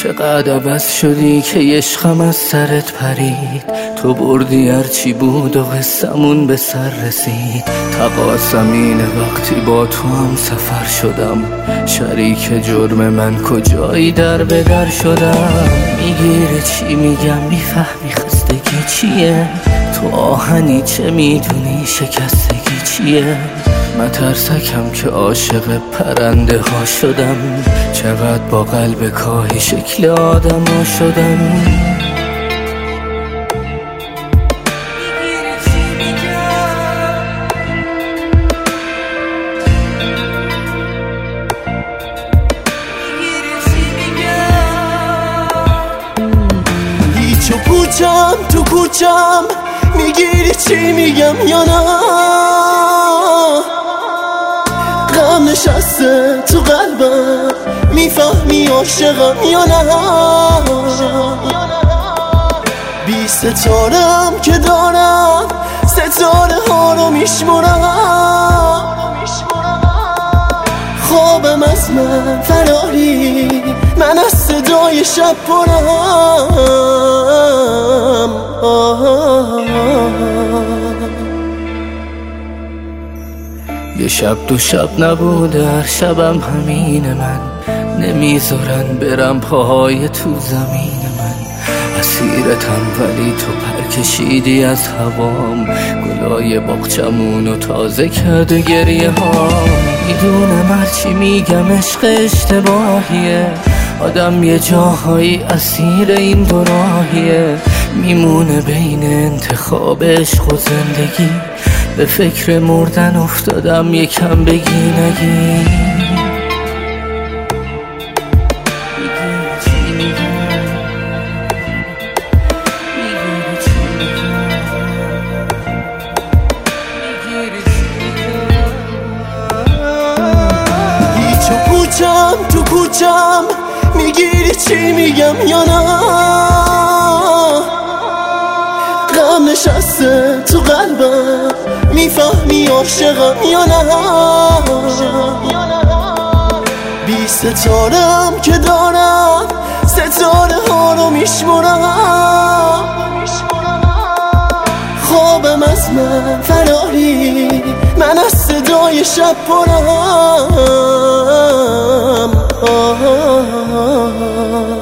چقدر عوض شدی که عشقم از سرت پرید. تو بردی هرچی بود و قصمون به سر رسید. تقاصم اینه وقتی با تو هم سفر شدم، شریک جرم من کجایی در به در شدم. میگیره چی میگم میفهمی خستگی چیه، تو آهنی چه میدونی شکستگی چیه. مترسکم که عاشق پرنده ها شدم، چقدر با قلب کاهی شکل آدم ها شدم. هیچ و پوچم تو کوچم، میگیری چی میگم یا نه؟ غم نشسته تو قلبم، میفهمی عاشقم یا نه؟ بی ستارم که دارم، ستاره ها رو میشمرم. خوابم از من فراری، من از صدای شب پرم. یه شب دو شب نبوده هر شبم همین من، نمیذارن برم پاهای تو زمین من. اسیرتم ولی تو پر کشیدی از هوام، گلای باغچمونو تازه کرده گریه ها. میدونم هرچی میگم عشق اشتباهیه، آدم یه جاهایی اسیر این دو راهیه. میمونه بین انتخاب عشق و زندگی، به فکر مردن افتادم یکم بگی نگی. هیچ و پوچم تو کوچم، میگیری چی میگم یا نه؟ غم نشسته تو قلبم، میفهمی عاشقم یا نه؟ بی ستارم که دارم، ستاره ها رو میشمرم. خوابم از من فراری، من از صدای شب پرم.